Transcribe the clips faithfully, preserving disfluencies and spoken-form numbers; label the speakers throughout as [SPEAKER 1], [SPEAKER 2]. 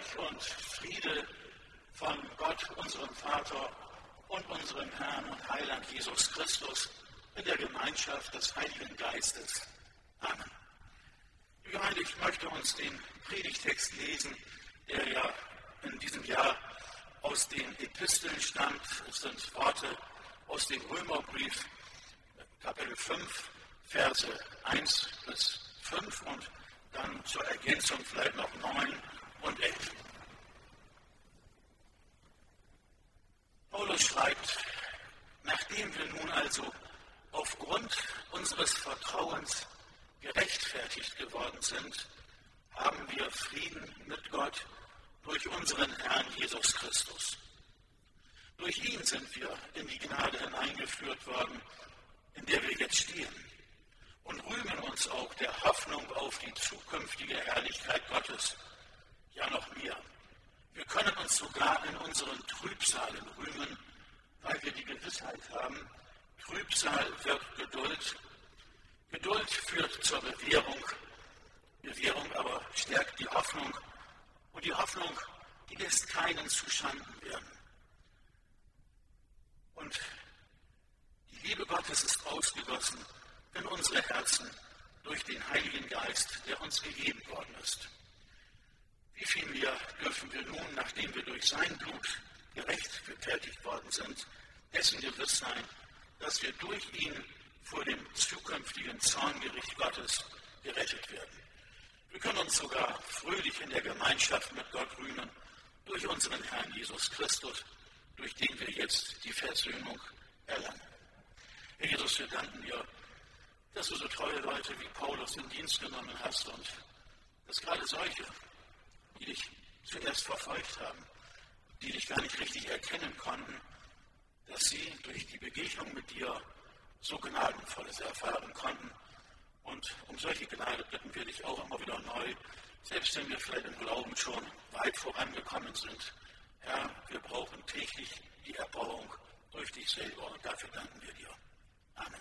[SPEAKER 1] euch und Friede von Gott, unserem Vater und unserem Herrn und Heiland Jesus Christus in der Gemeinschaft des Heiligen Geistes. Amen. Die Gemeinde, ich möchte uns den Predigtext lesen, der ja in diesem Jahr aus den Episteln stammt. Es sind Worte aus dem Römerbrief, Kapitel fünf, Verse eins bis fünf und dann zur Ergänzung vielleicht noch neun und elf. Paulus schreibt: Nachdem wir nun also aufgrund unseres Vertrauens gerechtfertigt geworden sind, haben wir Frieden mit Gott durch unseren Herrn Jesus Christus. Durch ihn sind wir in die Gnade hineingeführt worden, in der wir jetzt stehen, und rühmen uns auch der Hoffnung auf die zukünftige Herrlichkeit Gottes. Ja, noch mehr. Wir können uns sogar in unseren Trübsalen rühmen, weil wir die Gewissheit haben, Trübsal wirkt Geduld, Geduld führt zur Bewährung, Bewährung aber stärkt die Hoffnung, und die Hoffnung, die lässt keinen zu Schanden werden. Und die Liebe Gottes ist ausgegossen in unsere Herzen durch den Heiligen Geist, der uns gegeben worden ist. Wie viel mehr dürfen wir nun, nachdem wir durch sein Blut gerechtfertigt worden sind, dessen gewiss sein, dass wir durch ihn vor dem zukünftigen Zorngericht Gottes gerettet werden. Wir können uns sogar fröhlich in der Gemeinschaft mit Gott rühmen, durch unseren Herrn Jesus Christus, durch den wir jetzt die Versöhnung erlangen. Herr Jesus, wir danken dir, dass du so treue Leute wie Paulus in Dienst genommen hast und dass gerade solche, die dich zuerst verfolgt haben, die dich gar nicht richtig erkennen konnten, dass sie durch die Begegnung mit dir so Gnadenvolles erfahren konnten. Und um solche Gnade bitten wir dich auch immer wieder neu, selbst wenn wir vielleicht im Glauben schon weit vorangekommen sind. Herr, wir brauchen täglich die Erbauung durch dich selber und dafür danken wir dir. Amen.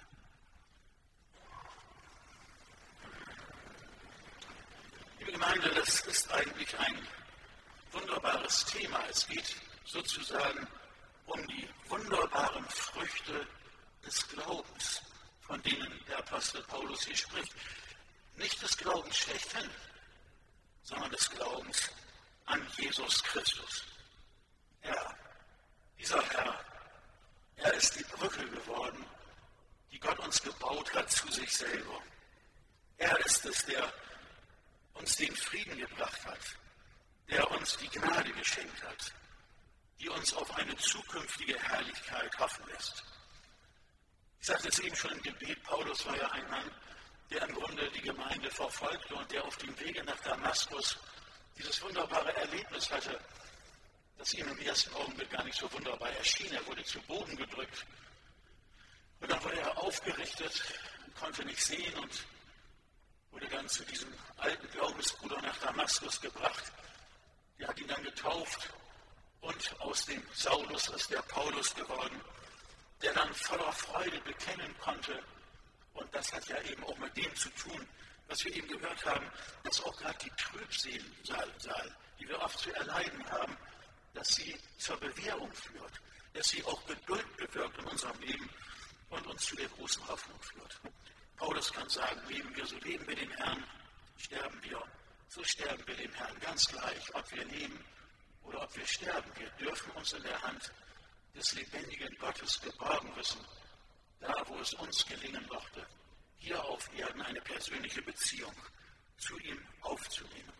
[SPEAKER 1] Liebe Gemeinde, das ist eigentlich ein wunderbares Thema. Es geht sozusagen um die wunderbaren Früchte des Glaubens, von denen der Apostel Paulus hier spricht. Nicht des Glaubens schlechthin, sondern des Glaubens an Jesus Christus. Ja, dieser Herr, er ist die Brücke geworden, die Gott uns gebaut hat zu sich selber. Er ist es, der uns den Frieden gebracht hat, der uns die Gnade geschenkt hat, die uns auf eine zukünftige Herrlichkeit hoffen lässt. Ich sagte es eben schon im Gebet, Paulus war ja ein Mann, der im Grunde die Gemeinde verfolgte und der auf dem Wege nach Damaskus dieses wunderbare Erlebnis hatte, das ihm im ersten Augenblick gar nicht so wunderbar erschien. Er wurde zu Boden gedrückt und dann wurde er aufgerichtet und konnte nicht sehen und wurde dann zu diesem alten Glaubensbruder nach Damaskus gebracht. Der hat ihn dann getauft und aus dem Saulus ist der Paulus geworden, der dann voller Freude bekennen konnte. Und das hat ja eben auch mit dem zu tun, was wir eben gehört haben, dass auch gerade die Trübsal, die wir oft zu erleiden haben, dass sie zur Bewährung führt, dass sie auch Geduld bewirkt in unserem Leben und uns zu der großen Hoffnung führt. Paulus kann sagen, leben wir, so leben wir dem Herrn, sterben wir, so sterben wir dem Herrn. Ganz gleich, ob wir leben oder ob wir sterben, wir dürfen uns in der Hand des lebendigen Gottes geborgen wissen, da wo es uns gelingen mochte, hier auf Erden eine persönliche Beziehung zu ihm aufzunehmen.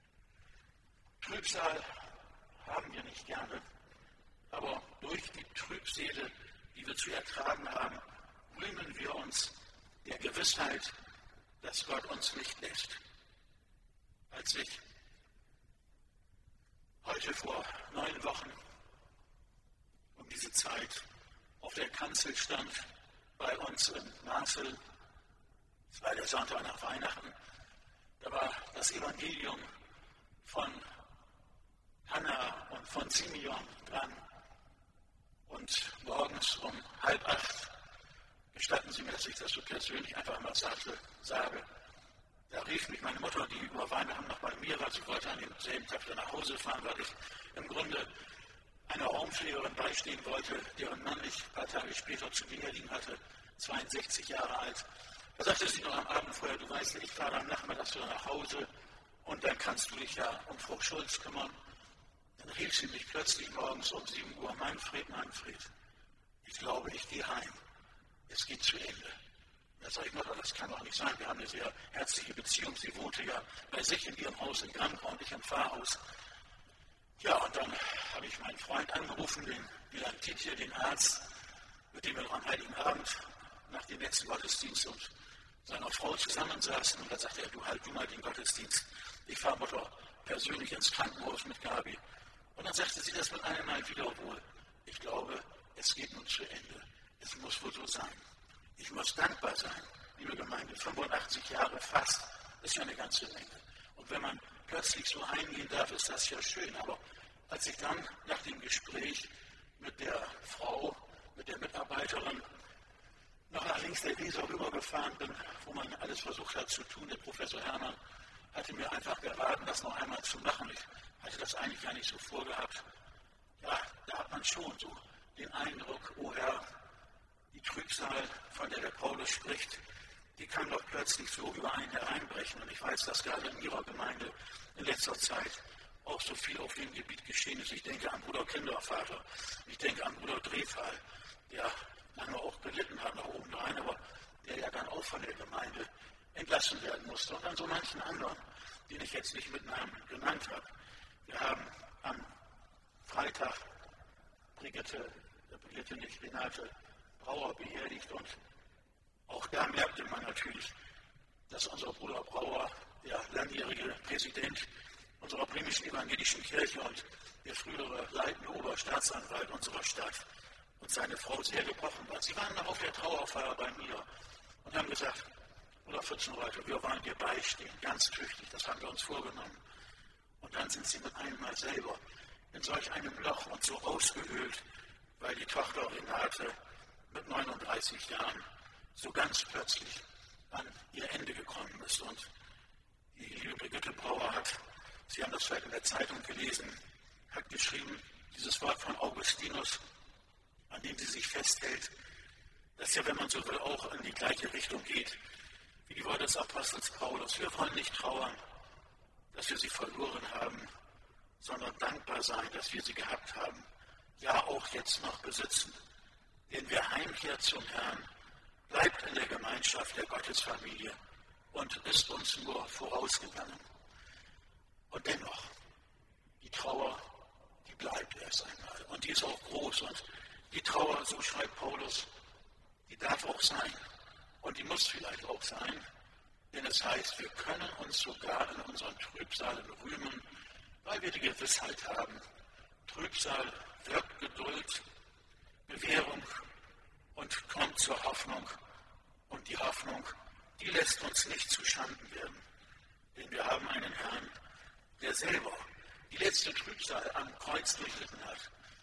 [SPEAKER 1] Trübsal haben wir nicht gerne, aber durch die Trübsale, die wir zu ertragen haben, rühmen wir uns der Gewissheit, dass Gott uns nicht lässt. Als ich heute vor neun Wochen um diese Zeit auf der Kanzel stand, bei uns in Marcel, es war der Sonntag nach Weihnachten, da war das Evangelium von Hannah und von Simeon dran. Und morgens um halb acht, gestatten Sie mir, dass ich das so persönlich einfach mal sagte, sage, Da rief mich meine Mutter, die über Weihnachten noch bei mir war, sie wollte an demselben Tag wieder nach Hause fahren, weil ich im Grunde einer Raumpflegerin beistehen wollte, deren Mann ich ein paar Tage später zu beerdigen hatte, zweiundsechzig Jahre alt. Da sagte sie noch am Abend vorher, du weißt, ich fahre am Nachmittag wieder nach Hause und dann kannst du dich ja um Frau Schulz kümmern. Dann rief sie mich plötzlich morgens um sieben Uhr, Manfred, Manfred, ich glaube, ich gehe heim. Es geht zu Ende. Da sage ich, Mutter, das kann doch nicht sein. Wir haben eine sehr herzliche Beziehung. Sie wohnte ja bei sich in ihrem Haus in Gramkau und ich im Pfarrhaus. Ja, und dann habe ich meinen Freund angerufen, den Wieland Tietje, den Arzt, mit dem wir noch am Heiligen Abend nach dem letzten Gottesdienst und seiner Frau zusammensaßen. Und dann sagte er, du halt du mal den Gottesdienst. Ich fahre Mutter persönlich ins Krankenhaus mit Gabi. Und dann sagte sie das mit einem Mal wieder wohl. Ich glaube, es geht nun zu Ende. Es muss wohl so sein. Ich muss dankbar sein, liebe Gemeinde. fünfundachtzig Jahre fast, ist ja eine ganze Menge. Und wenn man plötzlich so eingehen darf, ist das ja schön. Aber als ich dann nach dem Gespräch mit der Frau, mit der Mitarbeiterin, noch nach links der Weser rübergefahren bin, wo man alles versucht hat zu tun, der Professor Hermann hatte mir einfach geraten, das noch einmal zu machen. Ich hatte das eigentlich gar nicht so vorgehabt. Ja, da hat man schon so den Eindruck, oh Herr, die Trübsal, von der der Paulus spricht, die kann doch plötzlich so über einen hereinbrechen. Und ich weiß, dass gerade in Ihrer Gemeinde in letzter Zeit auch so viel auf dem Gebiet geschehen ist. Ich denke an Bruder Kindervater, ich denke an Bruder Drehfall, der lange auch gelitten hat nach oben rein, aber der ja dann auch von der Gemeinde entlassen werden musste. Und an so manchen anderen, den ich jetzt nicht mit Namen genannt habe. Wir haben am Freitag Brigitte, Brigitte nicht, Renate Brauer beerdigt und auch da merkte man natürlich, dass unser Bruder Brauer, der langjährige Präsident unserer bremischen evangelischen Kirche und der frühere leitende Oberstaatsanwalt unserer Stadt und seine Frau sehr gebrochen war. Sie waren noch auf der Trauerfeier bei mir und haben gesagt, Bruder Pfützenreuther, wir wollen dir beistehen, ganz tüchtig, das haben wir uns vorgenommen. Und dann sind sie mit einem Mal selber in solch einem Loch und so ausgehöhlt, weil die Tochter Renate mit neununddreißig Jahren so ganz plötzlich an ihr Ende gekommen ist. Und die liebe Brigitte Brauer hat, Sie haben das vielleicht in der Zeitung gelesen, hat geschrieben, dieses Wort von Augustinus, an dem sie sich festhält, das ja, wenn man so will, auch in die gleiche Richtung geht, wie die Worte des Apostels Paulus. Wir wollen nicht trauern, dass wir sie verloren haben, sondern dankbar sein, dass wir sie gehabt haben, ja auch jetzt noch besitzen. Denn wer heimkehrt zum Herrn, bleibt in der Gemeinschaft der Gottesfamilie und ist uns nur vorausgegangen. Und dennoch, die Trauer, die bleibt erst einmal. Und die ist auch groß. Und die Trauer, so schreibt Paulus, die darf auch sein. Und die muss vielleicht auch sein. Denn es heißt, wir können uns sogar in unseren Trübsalen rühmen, weil wir die Gewissheit haben, Trübsal wirkt Geduld, Bewährung und kommt zur Hoffnung. Und die Hoffnung, die lässt uns nicht zu Schanden werden. Denn wir haben einen Herrn, der selber die letzte Trübsal am Kreuz durchlitten hat.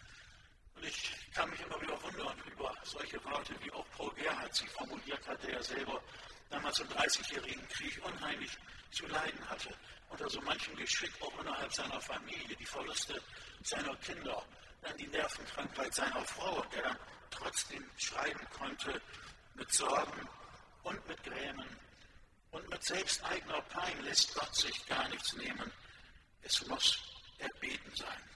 [SPEAKER 1] Und ich kann mich immer wieder wundern über solche Worte, wie auch Paul Gerhardt sie formuliert hat, der ja selber damals im dreißigjährigen Krieg unheimlich zu leiden hatte. Unter so manchem Geschick auch innerhalb seiner Familie, die Verluste seiner Kinder, dann die Nervenkrankheit seiner Frau, der dann trotzdem schreiben konnte mit Sorgen und mit Grämen und mit selbsteigener Pein lässt Gott sich gar nichts nehmen. Es muss erbeten sein.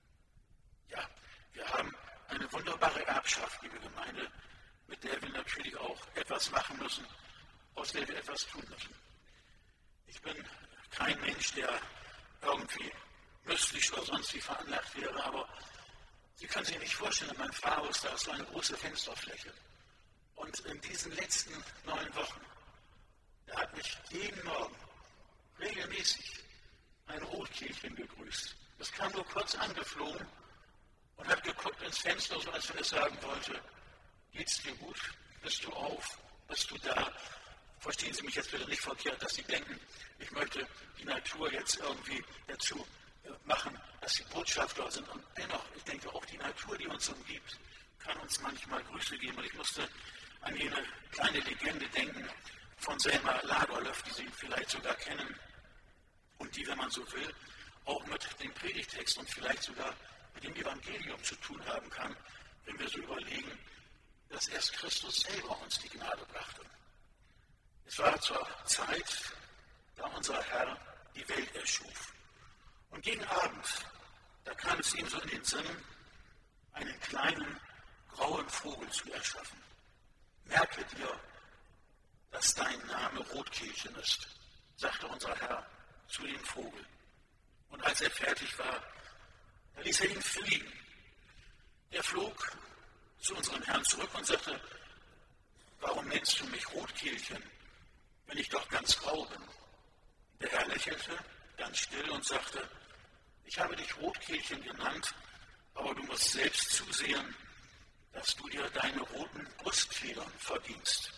[SPEAKER 1] Ja, wir haben eine wunderbare Erbschaft, liebe Gemeinde, mit der wir natürlich auch etwas machen müssen, aus der wir etwas tun müssen. Ich bin kein Mensch, der irgendwie mystisch oder sonst wie veranlagt wäre, aber Sie können sich nicht vorstellen, in meinem Pfarrhaus, da ist so eine große Fensterfläche. Und in diesen letzten neun Wochen, da hat mich jeden Morgen regelmäßig ein Rotkehlchen begrüßt. Das kam nur kurz angeflogen und hat geguckt ins Fenster, so als wenn es sagen wollte, geht's dir gut? Bist du auf? Bist du da? Verstehen Sie mich jetzt bitte nicht verkehrt, dass Sie denken, ich möchte die Natur jetzt irgendwie dazu machen, dass sie Botschafter sind. Und dennoch, ich denke, auch die Natur, die uns umgibt, kann uns manchmal Grüße geben. Und ich musste an jene kleine Legende denken von von Selma Lagerlöf, die Sie vielleicht sogar kennen und die, wenn man so will, auch mit dem Predigtext und vielleicht sogar mit dem Evangelium zu tun haben kann, wenn wir so überlegen, dass erst Christus selber uns die Gnade brachte. Es war zur Zeit, da unser Herr die Welt erschuf. Und gegen Abend, da kam es ihm so in den Sinn, einen kleinen, grauen Vogel zu erschaffen. Merke dir, dass dein Name Rotkehlchen ist, sagte unser Herr zu dem Vogel. Und als er fertig war, da ließ er ihn fliegen. Er flog zu unserem Herrn zurück und sagte, warum nennst du mich Rotkehlchen, wenn ich doch ganz grau bin? Der Herr lächelte ganz still und sagte, ich habe dich Rotkehlchen genannt, aber du musst selbst zusehen, dass du dir deine roten Brustfedern verdienst.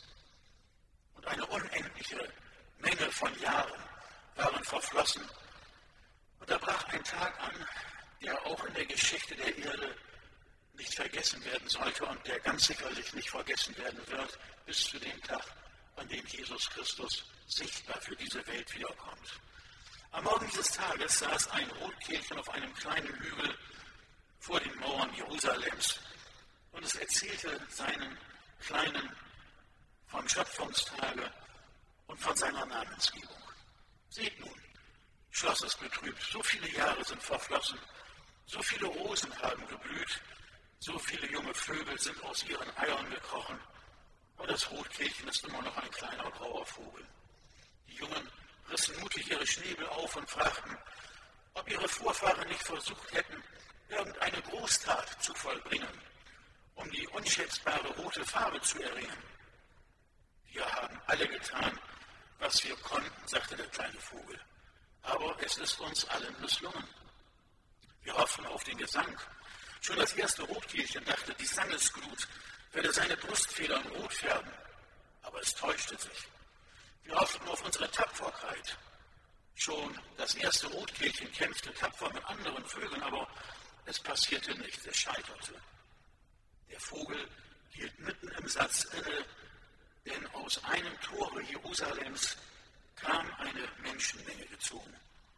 [SPEAKER 1] Und eine unendliche Menge von Jahren waren verflossen. Und da brach ein Tag an, der auch in der Geschichte der Erde nicht vergessen werden sollte und der ganz sicherlich nicht vergessen werden wird, bis zu dem Tag, an dem Jesus Christus sichtbar für diese Welt wiederkommt. Am Morgen dieses Tages saß ein Rotkehlchen auf einem kleinen Hügel vor den Mauern Jerusalems und es erzählte seinen Kleinen vom Schöpfungstage und von seiner Namensgebung. Seht nun, Schloss ist betrübt, so viele Jahre sind verflossen, so viele Rosen haben geblüht, so viele junge Vögel sind aus ihren Eiern gekrochen, aber das Rotkehlchen ist immer noch ein kleiner grauer Vogel. Die Jungen rissen mutig ihre Schnäbel auf und fragten, ob ihre Vorfahren nicht versucht hätten, irgendeine Großtat zu vollbringen, um die unschätzbare rote Farbe zu erringen. Wir haben alle getan, was wir konnten, sagte der kleine Vogel, aber es ist uns allen misslungen. Wir hoffen auf den Gesang. Schon das erste Rotkehlchen dachte, die Sangesglut werde seine Brustfedern rot färben, aber es täuschte sich. Wir hofften auf unsere Tapferkeit. Schon das erste Rotkehlchen kämpfte tapfer mit anderen Vögeln, aber es passierte nichts, es scheiterte. Der Vogel hielt mitten im Satz inne, denn aus einem Tore Jerusalems kam eine Menschenmenge gezogen.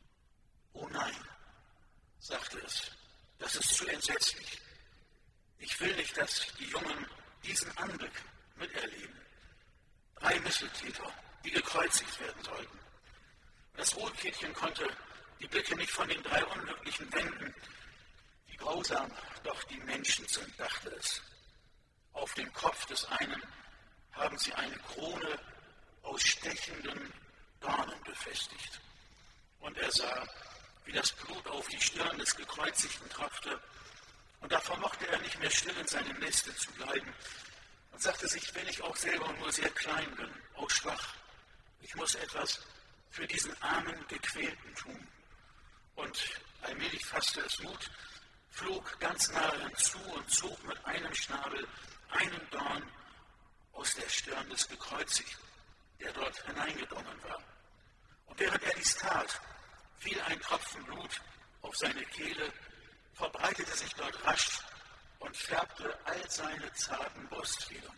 [SPEAKER 1] Oh nein, sagte es, das ist zu entsetzlich. Ich will nicht, dass die Jungen diesen Anblick miterleben. Drei Missetäter, die gekreuzigt werden sollten. Das Rotkehlchen konnte die Blicke nicht von den drei Unglücklichen wenden. Wie grausam doch die Menschen sind, dachte es. Auf dem Kopf des einen haben sie eine Krone aus stechenden Dornen befestigt. Und er sah, wie das Blut auf die Stirn des Gekreuzigten tropfte. Und da vermochte er nicht mehr still in seinem Neste zu bleiben und sagte sich, wenn ich auch selber nur sehr klein bin, auch schwach, ich muss etwas für diesen armen Gequälten tun. Und allmählich fasste es Mut, flog ganz nahe hinzu und zog mit einem Schnabel einen Dorn aus der Stirn des Gekreuzigten, der dort hineingedrungen war. Und während er dies tat, fiel ein Tropfen Blut auf seine Kehle, verbreitete sich dort rasch und färbte all seine zarten Brustfedern.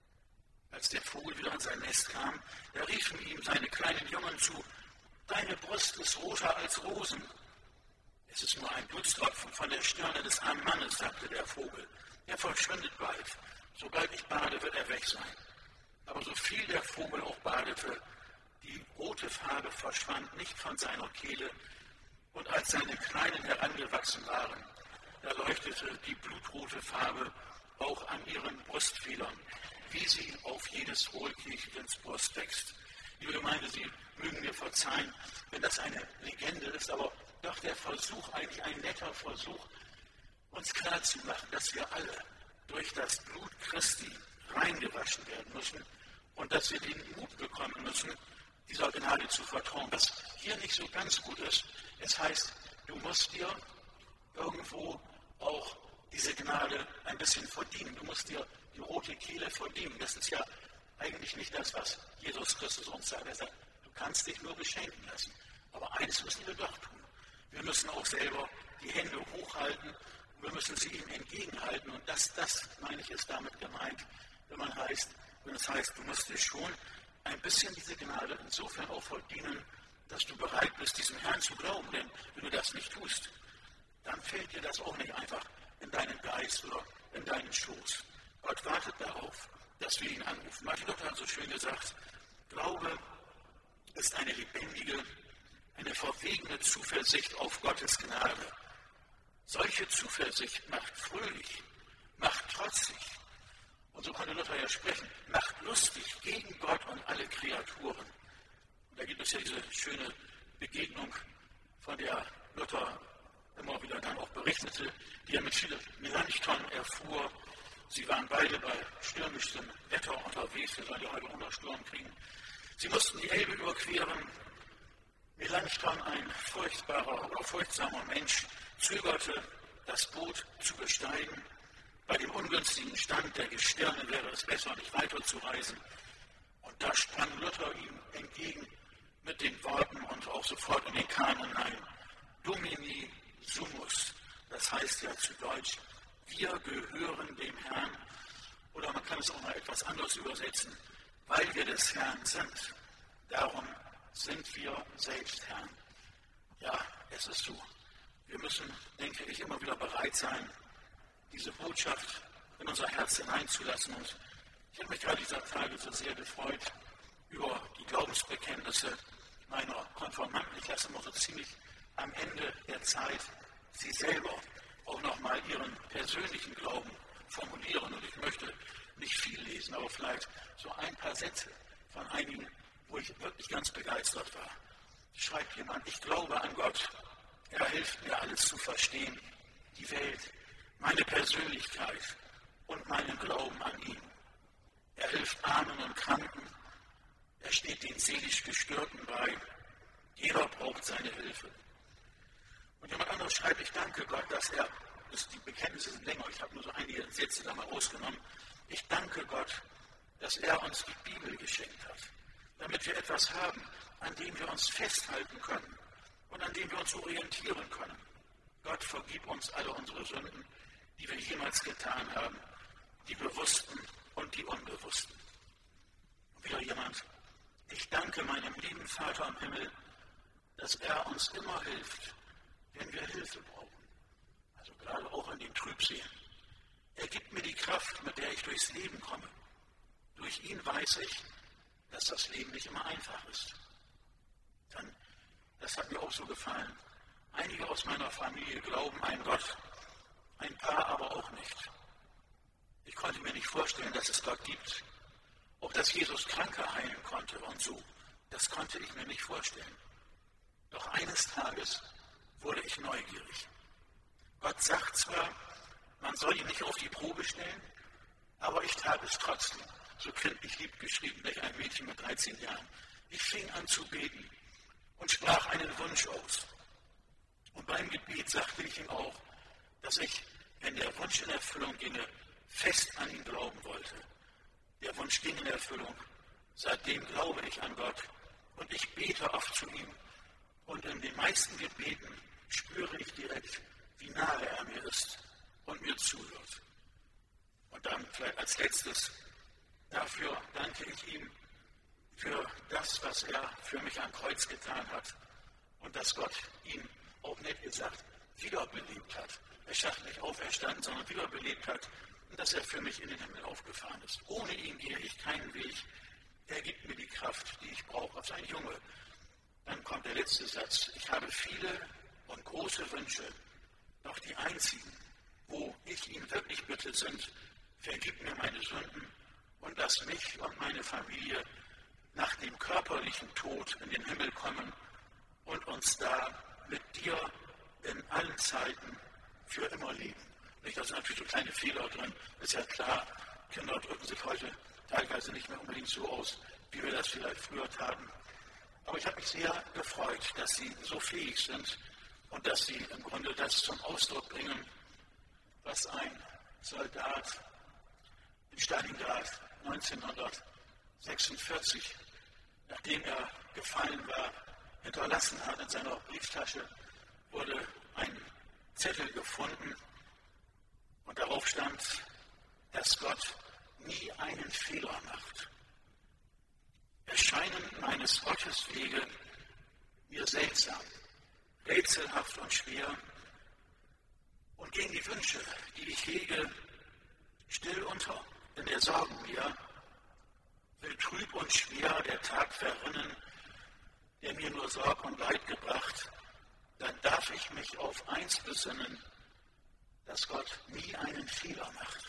[SPEAKER 1] Als der Vogel wieder an sein Nest kam, da riefen ihm seine kleinen Jungen zu, »Deine Brust ist roter als Rosen.« »Es ist nur ein Blutstropfen von der Stirne des armen Mannes«, sagte der Vogel. »Er verschwindet bald. Sobald ich bade, wird er weg sein.« Aber so viel der Vogel auch badete, die rote Farbe verschwand nicht von seiner Kehle, und als seine Kleinen herangewachsen waren, da leuchtete die blutrote Farbe auch an ihren Brustfedern, wie sie auf jedes Rotkehlchens Brust wächst. Liebe Gemeinde, Sie mögen mir verzeihen, wenn das eine Legende ist, aber doch der Versuch, eigentlich ein netter Versuch, uns klarzumachen, dass wir alle durch das Blut Christi reingewaschen werden müssen und dass wir den Mut bekommen müssen, dieser Gnade zu vertrauen. Was hier nicht so ganz gut ist, es heißt, du musst dir irgendwo auch diese Gnade ein bisschen verdienen. Du musst dir die rote Kehle verdienen. Das ist ja eigentlich nicht das, was Jesus Christus uns sagt. Er sagt, du kannst dich nur beschenken lassen. Aber eines müssen wir doch tun. Wir müssen auch selber die Hände hochhalten und wir müssen sie ihm entgegenhalten. Und das, das, meine ich, ist damit gemeint, wenn man heißt, wenn es heißt, du musst dich schon ein bisschen diese Gnade insofern auch verdienen, dass du bereit bist, diesem Herrn zu glauben. Denn wenn du das nicht tust, dann fällt dir das auch nicht einfach in deinen Geist oder in deinen Schoß. Gott wartet darauf, dass wir ihn anrufen. Martin Luther hat so schön gesagt, Glaube ist eine lebendige, eine verwegene Zuversicht auf Gottes Gnade. Solche Zuversicht macht fröhlich, macht trotzig. Und so konnte Luther ja sprechen, macht lustig gegen Gott und alle Kreaturen. Und da gibt es ja diese schöne Begegnung, von der Luther immer wieder dann auch berichtete, die er mit Philipp Melanchthon erfuhr. Sie waren beide bei stürmischem Wetter unterwegs, wir sollen ja heute unter Sturm kriegen. Sie mussten die Elbe überqueren. Melanchthon, ein furchtbarer oder furchtsamer Mensch, zögerte, das Boot zu besteigen. Bei dem ungünstigen Stand der Gestirne wäre es besser, nicht weiterzureisen. Und da sprang Luther ihm entgegen mit den Worten und auch sofort in den Kahn hinein. Domini sumus, das heißt ja zu Deutsch, wir gehören dem Herrn. Oder man kann es auch mal etwas anders übersetzen, weil wir des Herrn sind. Darum sind wir selbst Herrn. Ja, es ist so. Wir müssen, denke ich, immer wieder bereit sein, diese Botschaft in unser Herz hineinzulassen. Und ich habe mich gerade dieser Tage so sehr gefreut über die Glaubensbekenntnisse meiner Konformanten. Ich lasse immer so ziemlich am Ende der Zeit sie selber auch nochmal ihren persönlichen Glauben formulieren. Und ich möchte nicht viel lesen, aber vielleicht so ein paar Sätze von einigen, wo ich wirklich ganz begeistert war. Schreibt jemand, ich glaube an Gott. Er hilft mir, alles zu verstehen. Die Welt, meine Persönlichkeit und meinen Glauben an ihn. Er hilft Armen und Kranken. Er steht den seelisch Gestörten bei. Jeder braucht seine Hilfe. Und jemand anderes schreibt, ich danke Gott, dass er, das, die Bekenntnisse sind länger, ich habe nur so einige Sätze da mal rausgenommen, ich danke Gott, dass er uns die Bibel geschenkt hat, damit wir etwas haben, an dem wir uns festhalten können und an dem wir uns orientieren können. Gott vergib uns alle unsere Sünden, die wir jemals getan haben, die bewussten und die unbewussten. Und wieder jemand, ich danke meinem lieben Vater im Himmel, dass er uns immer hilft, wenn wir Hilfe brauchen. Also gerade auch in den Trübsehen. Er gibt mir die Kraft, mit der ich durchs Leben komme. Durch ihn weiß ich, dass das Leben nicht immer einfach ist. Dann, das hat mir auch so gefallen. Einige aus meiner Familie glauben an Gott, ein paar aber auch nicht. Ich konnte mir nicht vorstellen, dass es Gott gibt. Auch dass Jesus Kranke heilen konnte und so, das konnte ich mir nicht vorstellen. Doch eines Tages wurde ich neugierig. Gott sagt zwar, man soll ihn nicht auf die Probe stellen, aber ich tat es trotzdem. So kindlich lieb geschrieben, durch ein Mädchen mit dreizehn Jahren. Ich fing an zu beten und sprach einen Wunsch aus. Und beim Gebet sagte ich ihm auch, dass ich, wenn der Wunsch in Erfüllung ginge, fest an ihn glauben wollte. Der Wunsch ging in Erfüllung. Seitdem glaube ich an Gott und ich bete oft zu ihm. Und in den meisten Gebeten spüre ich direkt, wie nahe er mir ist und mir zuhört. Und dann vielleicht als letztes, dafür danke ich ihm für das, was er für mich am Kreuz getan hat und dass Gott ihn, auch nett gesagt, wiederbelebt hat. Er schafft nicht auferstanden, sondern wiederbelebt hat und dass er für mich in den Himmel aufgefahren ist. Ohne ihn gehe ich keinen Weg. Er gibt mir die Kraft, die ich brauche. Als ein Junge. Dann kommt der letzte Satz. Ich habe viele und große Wünsche, doch die einzigen, wo ich ihn wirklich bitte, sind, vergib mir meine Sünden und lass mich und meine Familie nach dem körperlichen Tod in den Himmel kommen und uns da mit dir in allen Zeiten für immer leben. Nicht, da sind natürlich so kleine Fehler drin, ist ja klar, Kinder drücken sich heute teilweise nicht mehr unbedingt so aus, wie wir das vielleicht früher taten. Aber ich habe mich sehr gefreut, dass sie so fähig sind und dass sie im Grunde das zum Ausdruck bringen, was ein Soldat in Stalingrad neunzehnhundertsechsundvierzig, nachdem er gefallen war, hinterlassen hat. In seiner Brieftasche wurde ein Zettel gefunden und darauf stand, dass Gott nie einen Fehler macht. Er meines Gottes Wege mir seltsam, rätselhaft und schwer. Und gegen die Wünsche, die ich hege, still unter, denn er Sorgen mir, will trüb und schwer der Tag verrinnen, der mir nur Sorg und Leid gebracht, dann darf ich mich auf eins besinnen, dass Gott nie einen Fehler macht.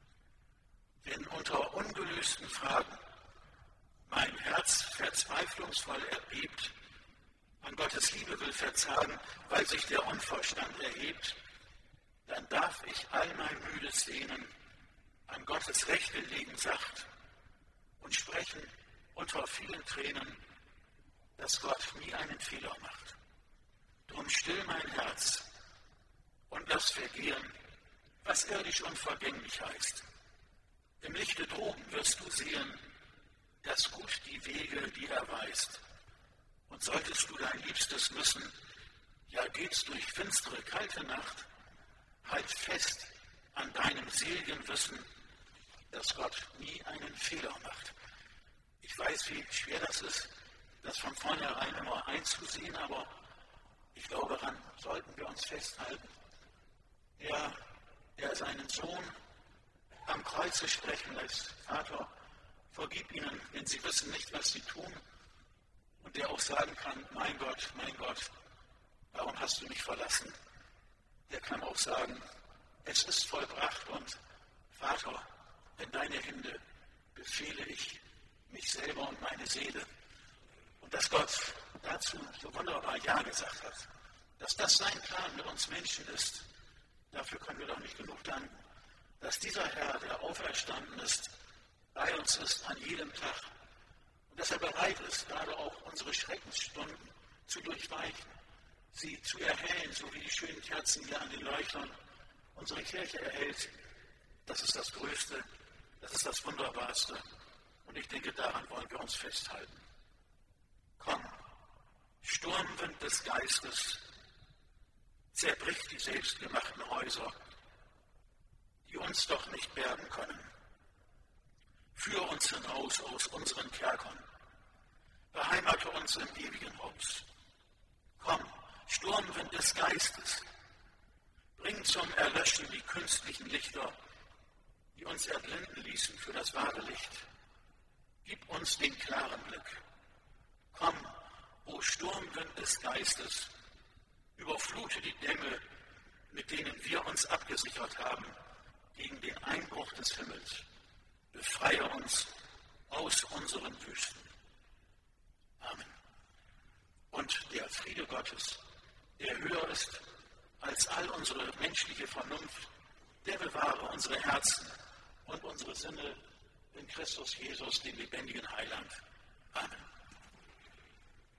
[SPEAKER 1] Wenn unter ungelösten Fragen mein Herz verzweiflungsvoll erbebt, an Gottes Liebe will verzagen, weil sich der Unverstand erhebt, dann darf ich all mein müdes Sehnen an Gottes Rechte legen sacht und sprechen unter vielen Tränen, dass Gott nie einen Fehler macht. Drum still mein Herz und lass vergehen, was irdisch und vergänglich heißt. Im Lichte droben wirst du sehen, dass gut die Wege, die er weist. Und solltest du dein Liebstes müssen, ja geht's durch finstere, kalte Nacht, halt fest an deinem seligen Wissen, dass Gott nie einen Fehler macht. Ich weiß, wie schwer das ist, das von vornherein immer einzusehen, aber ich glaube, daran sollten wir uns festhalten. Er, der seinen Sohn am Kreuze sprechen lässt, Vater, vergib ihnen, denn sie wissen nicht, was sie tun. Und der auch sagen kann, mein Gott, mein Gott, warum hast du mich verlassen? Der kann auch sagen, es ist vollbracht und Vater, in deine Hände befehle ich mich selber und meine Seele. Und dass Gott dazu so wunderbar Ja gesagt hat, dass das sein Plan mit uns Menschen ist, dafür können wir doch nicht genug danken. Dass dieser Herr, der auferstanden ist, bei uns ist an jedem Tag und dass er bereit ist, gerade auch unsere Schreckensstunden zu durchweichen, sie zu erhellen, so wie die schönen Kerzen hier an den Leuchtern unsere Kirche erhält. Das ist das Größte, das ist das Wunderbarste. Und ich denke, daran wollen wir uns festhalten. Komm, Sturmwind des Geistes, zerbrich die selbstgemachten Häuser, die uns doch nicht bergen können. Führ uns hinaus aus unseren Kerkern, beheimate uns im ewigen Haus. Komm, Sturmwind des Geistes, bring zum Erlöschen die künstlichen Lichter, die uns erblinden ließen für das wahre Licht. Gib uns den klaren Blick. Komm, o Sturmwind des Geistes, überflute die Dämme, mit denen wir uns abgesichert haben gegen den Einbruch des Himmels. Befreie uns aus unseren Wüsten. Amen. Und der Friede Gottes, der höher ist als all unsere menschliche Vernunft, der bewahre unsere Herzen und unsere Sinne in Christus Jesus, dem lebendigen Heiland. Amen.